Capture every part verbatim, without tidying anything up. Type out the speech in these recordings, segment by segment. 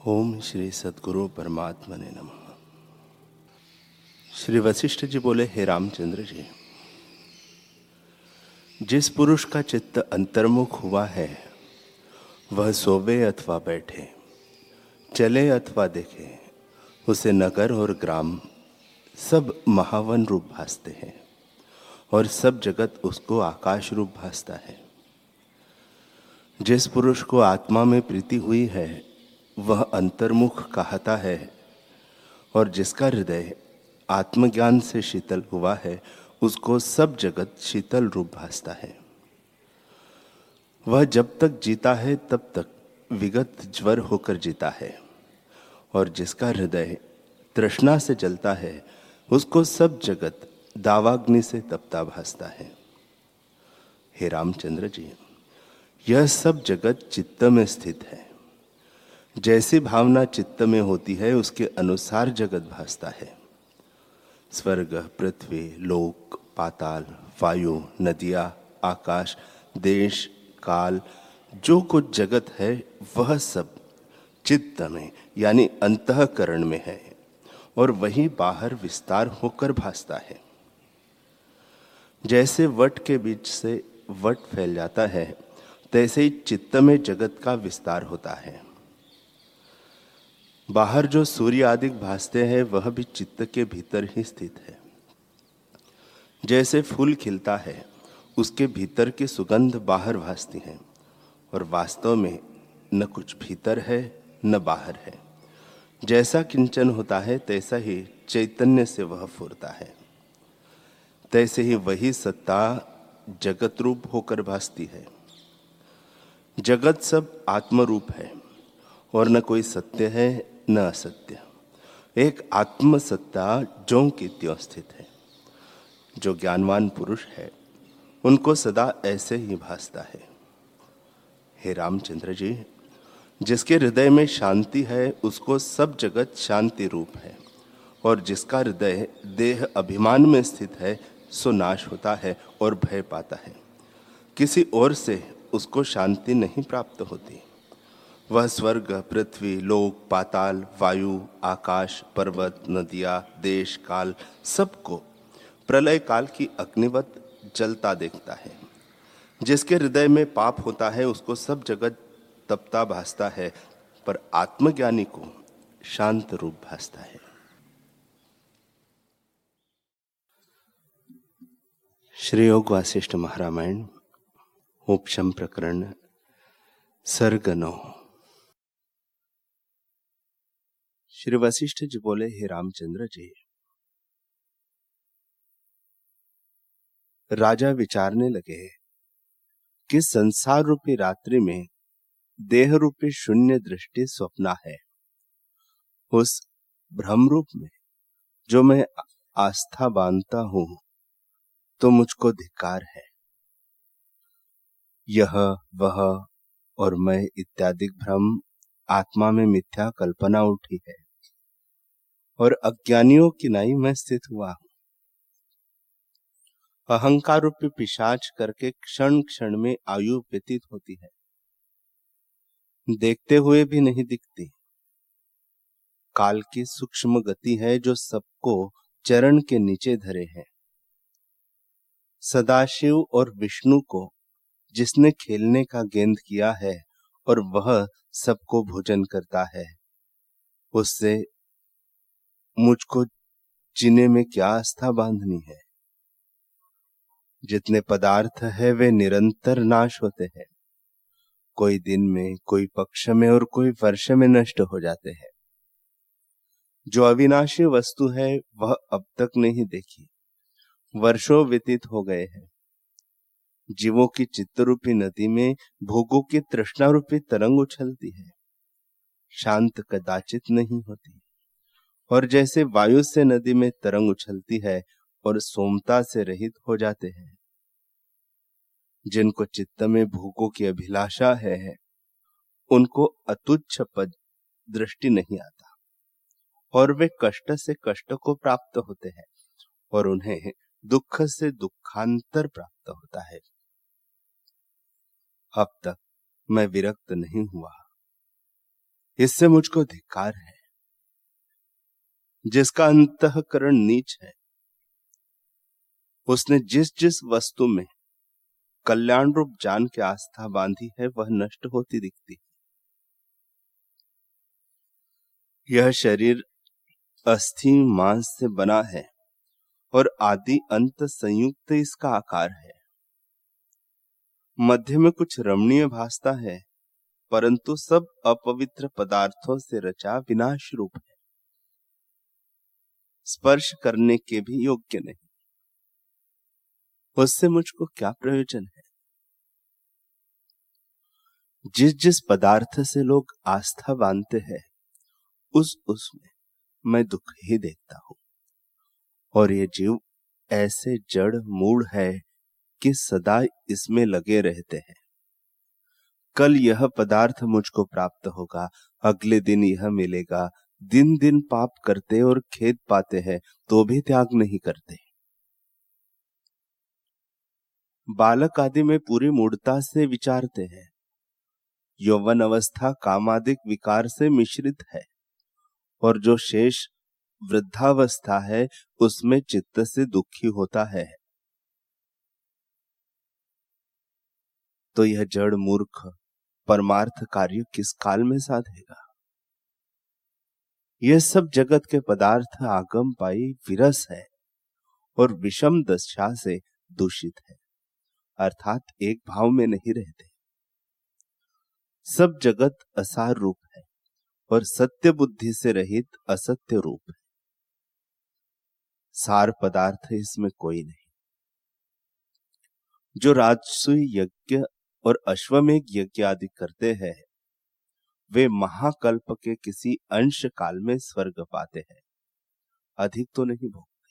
ओम श्री सद्गुरु परमात्मने नमः। श्री वशिष्ठ जी बोले, हे रामचंद्र जी, जिस पुरुष का चित्त अंतर्मुख हुआ है वह सोवे अथवा बैठे, चले अथवा देखे, उसे नगर और ग्राम सब महावन रूप भासते हैं और सब जगत उसको आकाश रूप भासता है। जिस पुरुष को आत्मा में प्रीति हुई है वह अंतर्मुख कहता है और जिसका हृदय आत्मज्ञान से शीतल हुआ है उसको सब जगत शीतल रूप भासता है। वह जब तक जीता है तब तक विगत ज्वर होकर जीता है और जिसका हृदय तृष्णा से जलता है उसको सब जगत दावाग्नि से तपता भासता है। हे रामचंद्र जी, यह सब जगत चित्त में स्थित है। जैसी भावना चित्त में होती है उसके अनुसार जगत भासता है। स्वर्ग, पृथ्वी, लोक, पाताल, वायु, नदियाँ, आकाश, देश, काल, जो कुछ जगत है वह सब चित्त में यानी अंतःकरण में है और वही बाहर विस्तार होकर भासता है। जैसे वट के बीच से वट फैल जाता है तैसे ही चित्त में जगत का विस्तार होता है। बाहर जो सूर्य आदि भासते हैं वह भी चित्त के भीतर ही स्थित है। जैसे फूल खिलता है उसके भीतर की सुगंध बाहर भासती है और वास्तव में न कुछ भीतर है न बाहर है। जैसा किंचन होता है तैसा ही चैतन्य से वह फुरता है। तैसे ही वही सत्ता जगत रूप होकर भासती है। जगत सब आत्मरूप है और न कोई सत्य है न असत्य। एक आत्म सत्ता ज्यों की त्यों स्थित है। जो ज्ञानवान पुरुष है उनको सदा ऐसे ही भासता है। हे रामचंद्र जी, जिसके हृदय में शांति है उसको सब जगत शांति रूप है और जिसका हृदय देह अभिमान में स्थित है सो नाश होता है और भय पाता है। किसी और से उसको शांति नहीं प्राप्त होती। वह स्वर्ग, पृथ्वी, लोक, पाताल, वायु, आकाश, पर्वत, नदियाँ, देश, काल सबको प्रलय काल की अग्निवत जलता देखता है। जिसके हृदय में पाप होता है उसको सब जगत तपता भासता है, पर आत्मज्ञानी को शांत रूप भासता है। श्री योग वासिष्ठ महारामायण उपशम प्रकरण सर्ग नौ। श्री वशिष्ठ जी बोले, हे रामचंद्र जी, राजा विचारने लगे कि संसार रूपी रात्रि में देह रूपी शून्य दृष्टि स्वप्ना है। उस भ्रम रूप में जो मैं आस्था बांधता हूं तो मुझको धिक्कार है। यह वह और मैं इत्यादि भ्रम आत्मा में मिथ्या कल्पना उठी है और अज्ञानियों की नाई में स्थित हुआ हूं। अहंकार रूपी पिशाच करके क्षण क्षण में आयु व्यतीत होती है, देखते हुए भी नहीं दिखती। काल की सूक्ष्म गति है जो सबको चरण के नीचे धरे है। सदाशिव और विष्णु को जिसने खेलने का गेंद किया है और वह सबको भोजन करता है, उससे मुझको जीने में क्या आस्था बांधनी है। जितने पदार्थ है वे निरंतर नाश होते हैं। कोई दिन में, कोई पक्ष में और कोई वर्ष में नष्ट हो जाते हैं। जो अविनाशी वस्तु है वह अब तक नहीं देखी, वर्षों व्यतीत हो गए हैं। जीवों की चित्त रूपी नदी में भोगों की तृष्णा रूपी तरंग उछलती है, शांत कदाचित नहीं होती। और जैसे वायु से नदी में तरंग उछलती है और सोमता से रहित हो जाते हैं। जिनको चित्त में भोगों की अभिलाषा है उनको अतुच्छ पद दृष्टि नहीं आता और वे कष्ट से कष्ट को प्राप्त होते हैं और उन्हें दुख से दुखांतर प्राप्त होता है। अब तक मैं विरक्त नहीं हुआ। इससे मुझको धिक्कार है। जिसका अंतःकरण नीच है, उसने जिस जिस वस्तु में कल्याण रूप जान के आस्था बांधी है, वह नष्ट होती दिखती है। यह शरीर अस्थि मांस से बना है और आदि अंत संयुक्त इसका आकार है। मध्य में कुछ रमणीय भासता है, परंतु सब अपवित्र पदार्थों से रचा विनाश रूप है, स्पर्श करने के भी योग्य नहीं। उससे मुझको क्या प्रयोजन है? जिस जिस पदार्थ से लोग आस्था बांधते हैं, उस उसमें मैं दुख ही देखता हूं। और ये जीव ऐसे जड़ मूढ़ है कि सदा इसमें लगे रहते हैं। कल यह पदार्थ मुझको प्राप्त होगा, अगले दिन यह मिलेगा। दिन दिन पाप करते और खेद पाते हैं तो भी त्याग नहीं करते। बालक आदि में पूरी मूढ़ता से विचारते हैं। यौवन अवस्था कामादिक विकार से मिश्रित है, और जो शेष वृद्धावस्था है उसमें चित्त से दुखी होता है। तो यह जड़ मूर्ख परमार्थ कार्य किस काल में साधेगा? यह सब जगत के पदार्थ आगम पाई विरस है और विषम दशा से दूषित है, अर्थात एक भाव में नहीं रहते। सब जगत असार रूप है और सत्य बुद्धि से रहित असत्य रूप है। सार पदार्थ इसमें कोई नहीं। जो राजसूय यज्ञ और अश्वमेघ यज्ञ आदि करते हैं, वे महाकल्प के किसी अंश काल में स्वर्ग पाते हैं, अधिक तो नहीं भोगते।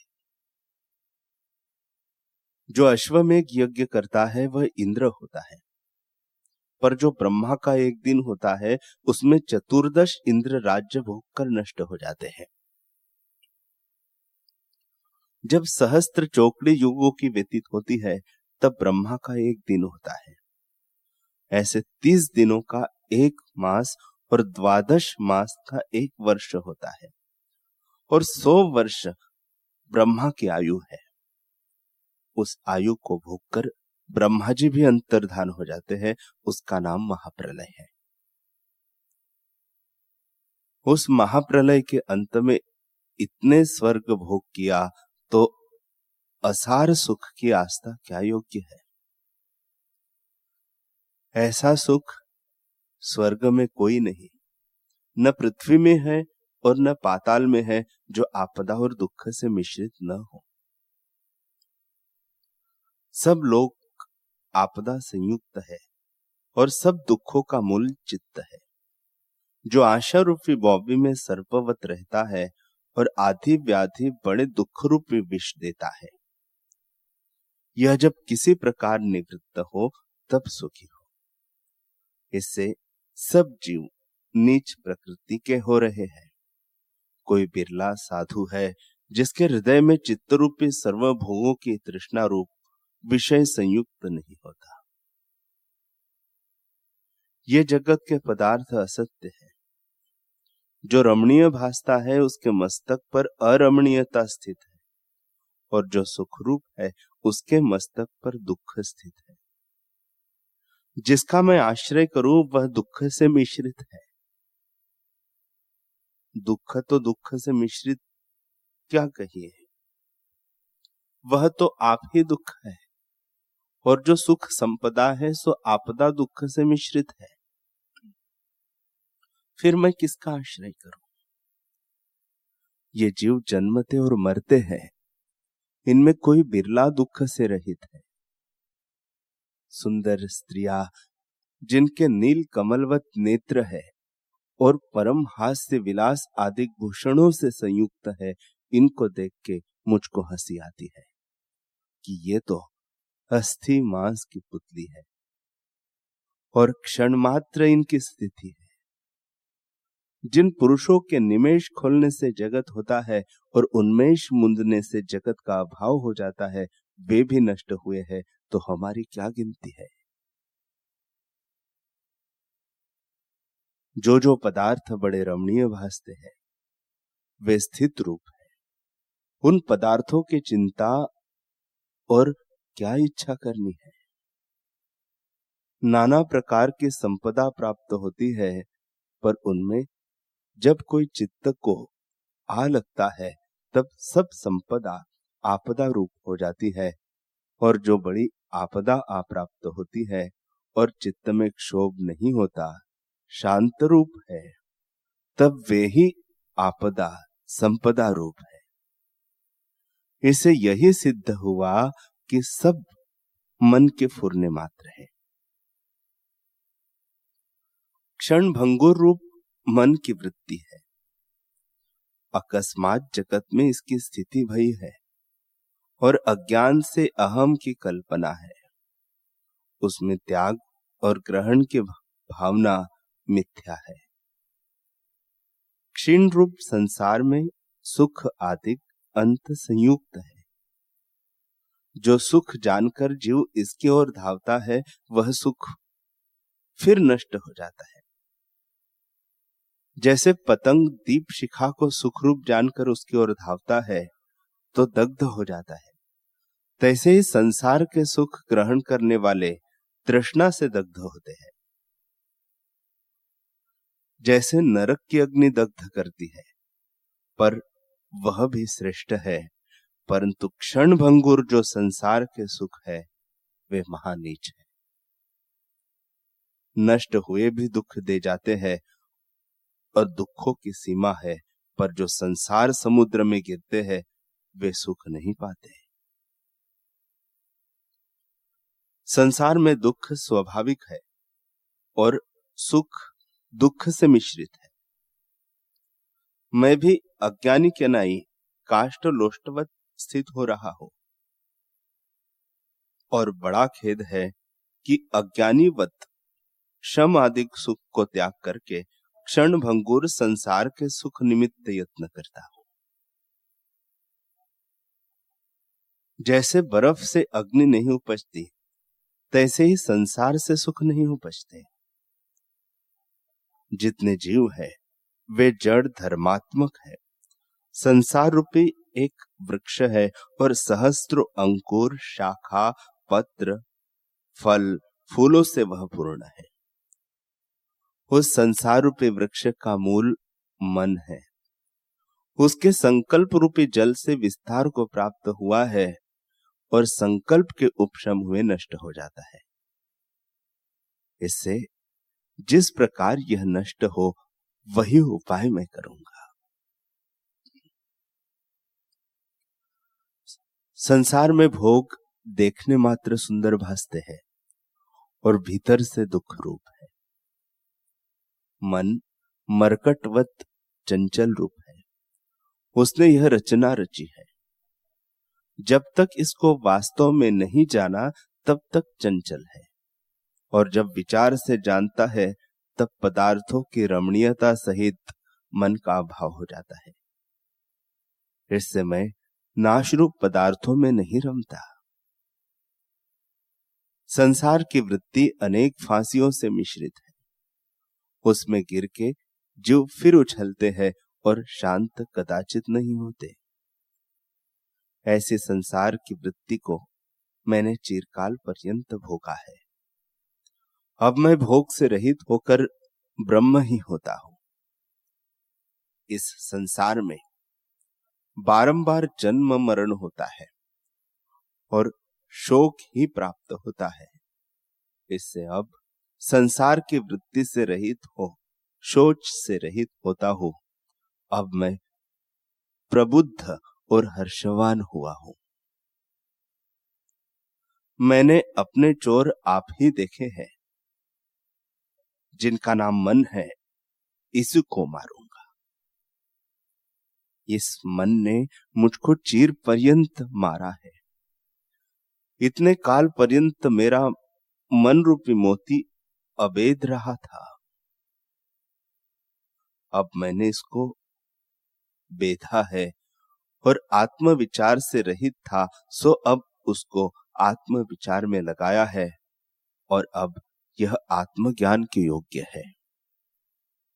जो अश्वमेघ यज्ञ करता है वह इंद्र होता है, पर जो ब्रह्मा का एक दिन होता है उसमें चतुर्दश इंद्र राज्य भोग कर नष्ट हो जाते हैं। जब सहस्त्र चौकड़ी युगों की व्यतीत होती है, तब ब्रह्मा का एक दिन होता है। ऐसे तीस दिनों का एक मास और द्वादश मास का एक वर्ष होता है, और सौ वर्ष ब्रह्मा की आयु है। उस आयु को भोगकर ब्रह्मा जी भी अंतर्धान हो जाते हैं। उसका नाम महाप्रलय है। उस महाप्रलय के अंत में इतने स्वर्ग भोग किया तो असार सुख की आस्था क्या योग्य है? ऐसा सुख स्वर्ग में कोई नहीं, न पृथ्वी में है और न पाताल में है, जो आपदा और दुख से मिश्रित न हो। सब लोग आपदा संयुक्त है और सब दुखों का मूल चित्त है, जो आशा रूपी बॉबी में सर्पवत रहता है और आधि व्याधि बड़े दुख रूपी विष देता है। यह जब किसी प्रकार निवृत्त हो तब सुखी हो। इससे सब जीव नीच प्रकृति के हो रहे हैं। कोई बिरला साधु है जिसके हृदय में चित्त रूपी सर्वभोगों की तृष्णा रूप विषय संयुक्त नहीं होता। ये जगत के पदार्थ असत्य है। जो रमणीय भासता है उसके मस्तक पर अरमणीयता स्थित है, और जो सुखरूप है उसके मस्तक पर दुख स्थित है। जिसका मैं आश्रय करूं वह दुख से मिश्रित है। दुख तो दुख से मिश्रित क्या कहिए, वह तो आप ही दुख है, और जो सुख संपदा है सो आपदा दुख से मिश्रित है। फिर मैं किसका आश्रय करूं? ये जीव जन्मते और मरते हैं, इनमें कोई बिरला दुख से रहित है। सुंदर स्त्रियां जिनके नील कमलवत नेत्र है और परम हास्य विलास आदि भूषणों से संयुक्त है, इनको देख के मुझको हंसी आती है कि ये तो अस्थि मांस की पुतली है और क्षण मात्र इनकी स्थिति है। जिन पुरुषों के निमेष खोलने से जगत होता है और उन्मेष मुंदने से जगत का अभाव हो जाता है, वे भी नष्ट हुए हैं, तो हमारी क्या गिनती है? जो जो पदार्थ बड़े रमणीय भासते हैं वे स्थित रूप है। उन पदार्थों की चिंता और क्या इच्छा करनी है। नाना प्रकार की संपदा प्राप्त होती है, पर उनमें जब कोई चित्त को आ लगता है तब सब संपदा आपदा रूप हो जाती है। और जो बड़ी आपदा आ प्राप्त होती है और चित्त में क्षोभ नहीं होता, शांत रूप है, तब वे ही आपदा संपदा रूप है। इसे यही सिद्ध हुआ कि सब मन के फुरने मात्र है। क्षण भंगुर रूप मन की वृत्ति है। अकस्मात जगत में इसकी स्थिति भई है और अज्ञान से अहम की कल्पना है। उसमें त्याग और ग्रहण की भावना मिथ्या है। क्षीण रूप संसार में सुख आदि अंत संयुक्त है। जो सुख जानकर जीव इसकी ओर धावता है, वह सुख फिर नष्ट हो जाता है। जैसे पतंग दीप शिखा को सुखरूप जानकर उसकी ओर धावता है तो दग्ध हो जाता है, तैसे ही संसार के सुख ग्रहण करने वाले तृष्णा से दग्ध होते हैं। जैसे नरक की अग्नि दग्ध करती है, पर वह भी श्रेष्ठ है, परंतु क्षण भंगुर जो संसार के सुख है वे महानीच है। नष्ट हुए भी दुख दे जाते हैं और दुखों की सीमा है, पर जो संसार समुद्र में गिरते हैं वे सुख नहीं पाते। संसार में दुख स्वाभाविक है और सुख दुख से मिश्रित है। मैं भी अज्ञानी के नाई काष्ठ लोष्टवत स्थित हो रहा हूं और बड़ा खेद है कि अज्ञानीवत श्रम आदि सुख को त्याग करके क्षण भंगुर संसार के सुख निमित्त यत्न करता हूं। जैसे बर्फ से अग्नि नहीं उपजती, तैसे ही संसार से सुख नहीं उपजते। जितने जीव है वे जड़ धर्मात्मक है। संसार रूपी एक वृक्ष है और सहस्त्र अंकुर, शाखा, पत्र, फल, फूलों से वह पूर्ण है। उस संसार रूपी वृक्ष का मूल मन है। उसके संकल्प रूपी जल से विस्तार को प्राप्त हुआ है और संकल्प के उपशम हुए नष्ट हो जाता है। इससे जिस प्रकार यह नष्ट हो वही उपाय मैं करूंगा। संसार में भोग देखने मात्र सुंदर भासते हैं और भीतर से दुख रूप है। मन मरकटवत चंचल रूप है। उसने यह रचना रची है। जब तक इसको वास्तव में नहीं जाना तब तक चंचल है, और जब विचार से जानता है तब पदार्थों की रमणीयता सहित मन का अभाव हो जाता है। इससे मैं नाशरूप पदार्थों में नहीं रमता। संसार की वृत्ति अनेक फांसियों से मिश्रित है। उसमें गिर के जीव फिर उछलते हैं और शांत कदाचित नहीं होते। ऐसे संसार की वृत्ति को मैंने चिरकाल पर्यंत भोगा है। अब मैं भोग से रहित होकर ब्रह्म ही होता हूं। इस संसार में बारंबार जन्म मरण होता है और शोक ही प्राप्त होता है। इससे अब संसार की वृत्ति से रहित हो, शोच से रहित होता हूं। अब मैं प्रबुद्ध और हर्षवान हुआ हूं। मैंने अपने चोर आप ही देखे हैं। जिनका नाम मन है, इसी को मारूंगा। इस मन ने मुझको चीर पर्यंत मारा है। इतने काल पर्यंत मेरा मन रूपी मोती अभेद रहा था। अब मैंने इसको बेधा है और आत्म विचार से रहित था, सो अब उसको आत्म विचार में लगाया है और अब यह आत्मज्ञान के योग्य है।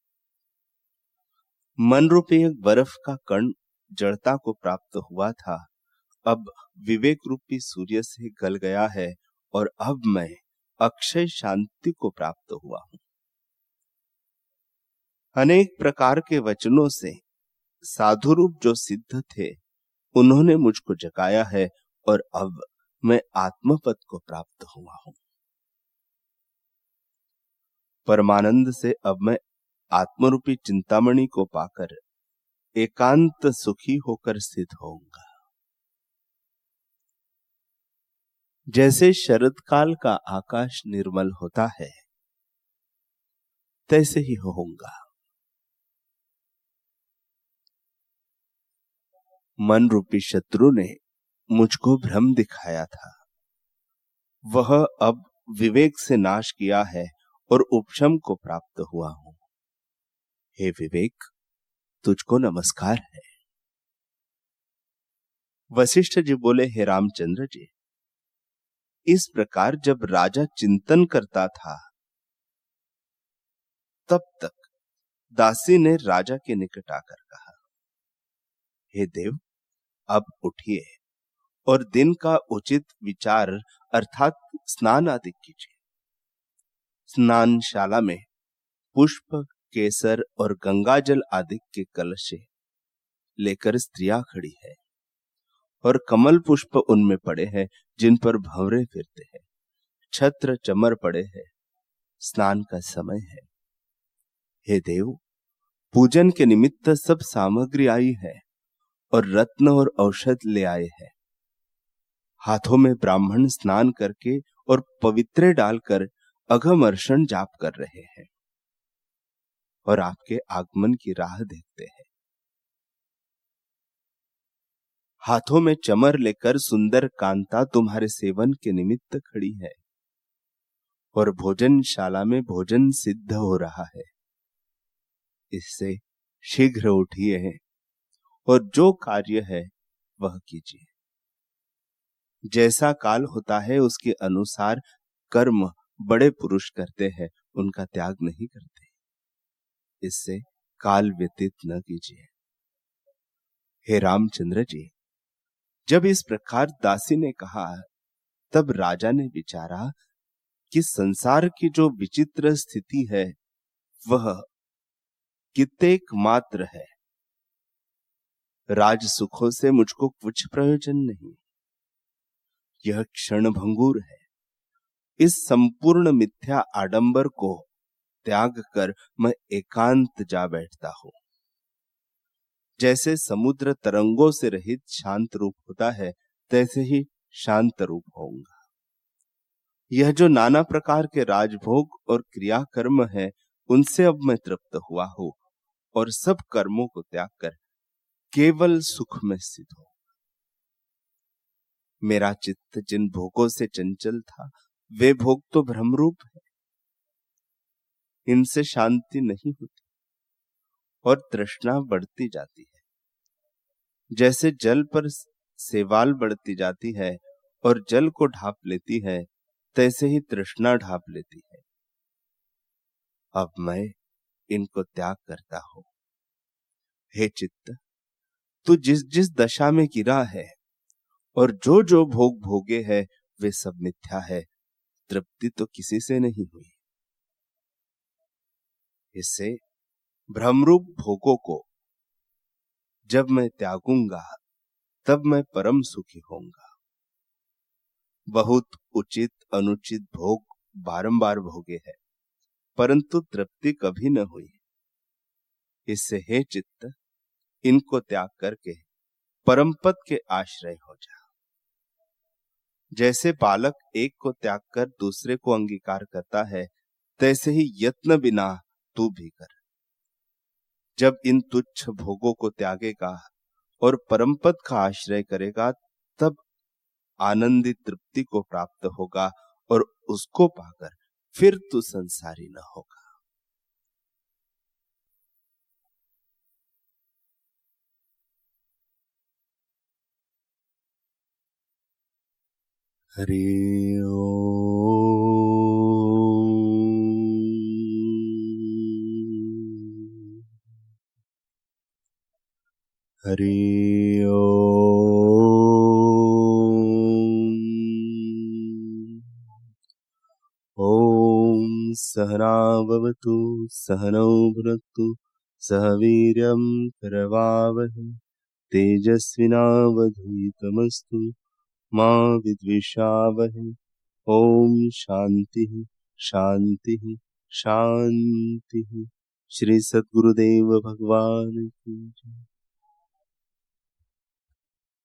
मन रूपी एक बर्फ का कण जड़ता को प्राप्त हुआ था, अब विवेक रूपी सूर्य से गल गया है और अब मैं अक्षय शांति को प्राप्त हुआ हूं। अनेक प्रकार के वचनों से साधु रूप जो सिद्ध थे, उन्होंने मुझको जगाया है और अब मैं आत्मपद को प्राप्त हुआ हूं। परमानंद से अब मैं आत्मरूपी चिंतामणि को पाकर एकांत सुखी होकर स्थित होऊंगा। जैसे शरद काल का आकाश निर्मल होता है, तैसे ही होऊंगा। मन रूपी शत्रु ने मुझको भ्रम दिखाया था, वह अब विवेक से नाश किया है और उपशम को प्राप्त हुआ हूं। हे विवेक, तुझको नमस्कार है। वशिष्ठ जी बोले, हे रामचंद्र जी, इस प्रकार जब राजा चिंतन करता था, तब तक दासी ने राजा के निकट आकर कहा, हे देव, अब उठिए और दिन का उचित विचार अर्थात स्नान आदि कीजिए। स्नानशाला में पुष्प, केसर और गंगाजल आदि के कलशे लेकर स्त्रियां खड़ी है और कमल पुष्प उनमें पड़े हैं जिन पर भंवरे फिरते हैं। छत्र चमर पड़े हैं, स्नान का समय है। हे देव, पूजन के निमित्त सब सामग्री आई है और रत्न और औषध ले आए हैं। हाथों में ब्राह्मण स्नान करके और पवित्रे डालकर अघमर्षण जाप कर रहे हैं और आपके आगमन की राह देखते हैं। हाथों में चमर लेकर सुंदर कांता तुम्हारे सेवन के निमित्त खड़ी है और भोजनशाला में भोजन सिद्ध हो रहा है। इससे शीघ्र उठिए और जो कार्य है वह कीजिए। जैसा काल होता है उसके अनुसार कर्म बड़े पुरुष करते हैं, उनका त्याग नहीं करते। इससे काल व्यतीत न कीजिए। हे रामचंद्र जी, जब इस प्रकार दासी ने कहा, तब राजा ने विचारा कि संसार की जो विचित्र स्थिति है वह कितेक मात्र है। राज सुखों से मुझको कुछ प्रयोजन नहीं, यह क्षण भंगुर है। इस संपूर्ण मिथ्या आडंबर को त्याग कर मैं एकांत जा बैठता हूं। जैसे समुद्र तरंगों से रहित शांत रूप होता है, तैसे ही शांत रूप होऊंगा। यह जो नाना प्रकार के राजभोग और क्रिया कर्म है, उनसे अब मैं तृप्त हुआ हूं और सब कर्मों को त्याग कर केवल सुख में स्थित हूं। मेरा चित्त जिन भोगों से चंचल था, वे भोग तो भ्रमरूप है, इनसे शांति नहीं होती और तृष्णा बढ़ती जाती है। जैसे जल पर सेवाल बढ़ती जाती है और जल को ढाप लेती है, तैसे ही तृष्णा ढाप लेती है। अब मैं इनको त्याग करता हूं। हे चित्त, तू जिस जिस दशा में गिरा है और जो जो भोग भोगे है, वे सब मिथ्या है। तृप्ति तो किसी से नहीं हुई। इससे भ्रमरूप भोगों को जब मैं त्यागूंगा, तब मैं परम सुखी होऊंगा। बहुत उचित अनुचित भोग बारंबार भोगे हैं, परंतु तृप्ति कभी न हुई। इससे हे चित्त, इनको त्याग करके परम पद के आश्रय हो जा। जैसे बालक एक को त्याग कर दूसरे को अंगीकार करता है, तैसे ही यत्न बिना तू भी कर। जब इन तुच्छ भोगों को त्यागेगा और परम पद का आश्रय करेगा, तब आनंदी तृप्ति को प्राप्त होगा और उसको पाकर फिर तू संसारी न होगा। हरि ओम। हरि ओम। ॐ सहना भवतु सहनौ भुनक्तु सह वीर्यं करवावहै तेजस्विनावधीतमस्तु मा विद्विषावहै। ॐ शान्तिः शान्तिः शान्तिः। श्री सद्गुरुदेव भगवान की जय।